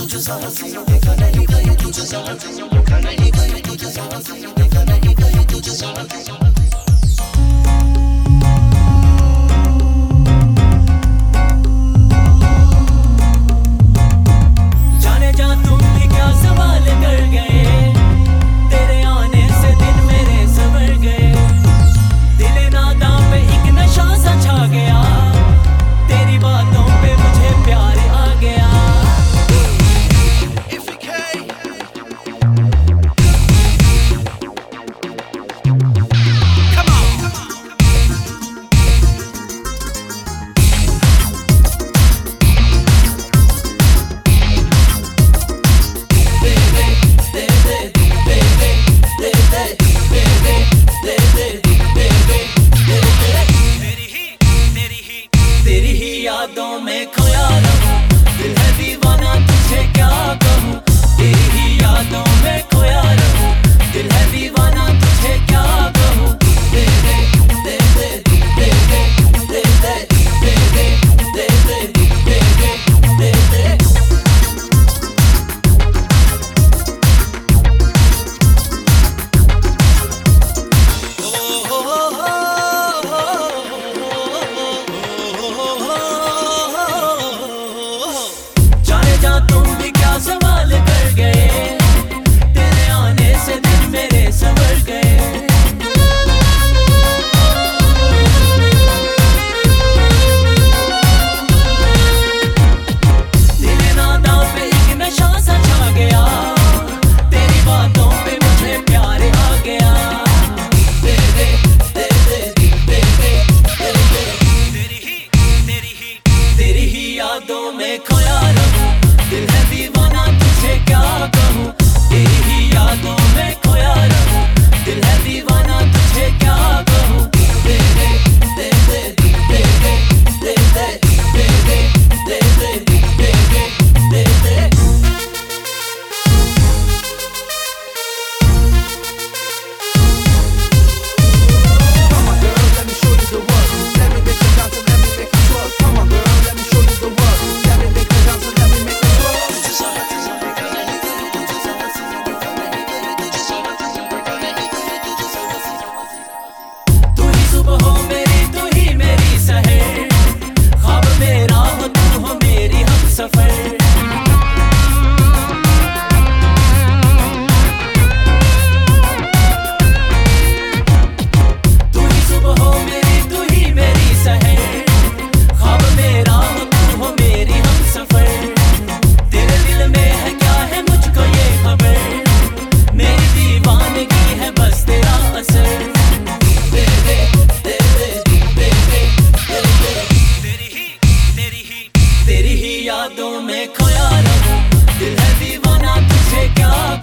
तुझे सा हसीना देखा नहीं कहीं, तुझे सा हसीना देखा नहीं कहीं, तुझे सा हसीना देखा नहीं कहीं, तुझे सा हसीना। यादों में खोया रहूं, दिल है दीवाना तुझे क्या कहूं। तेरी ही यादों में खोया रहूं, दिल है दीवाना तुझे क्या कहूं। दे दे दे दे दे दे दे दे दे दे दे दे दे दे दे। तुम भी क्या सवाल कर गए, तेरे आने से दिन मेरे संवर गए। दिल नादा पे एक नशा सा छा गया, तेरी बातों पे मुझे प्यार आ गया। दे दे दे दे दे दे दे तेरी ही यादों में खोया रहूं, दिल है दीवाना तुझे क्या कहूँ। तेरी ही यादों में खोया रहूं, दिल है दीवाना तुझे क्या कहूँ। दे दे दे दे दे दे दे दे दे दे दे दे दे। Come on girl, let me show you the world. Let me make you dance and let me make you twerk. Come on girl, let me show you the world. Let me make you dance and let me make you twerk. तू ही सुबह हो मेरी, तू ही मेरी सहर, ख्वाब मेरा हो तू हो मेरी हमसफर। तू ही सुबह हो मेरी, तू ही मेरी सहर, ख्वाब मेरा हो तू हो मेरी हमसफर। तेरे दिल में है क्या है मुझको ये खबर, मेरी दीवानगी है बस तेरा असर। दे दे दे दे दे दे तेरी ही यादों में खोया रहूं, दिल है दीवाना तुझे क्या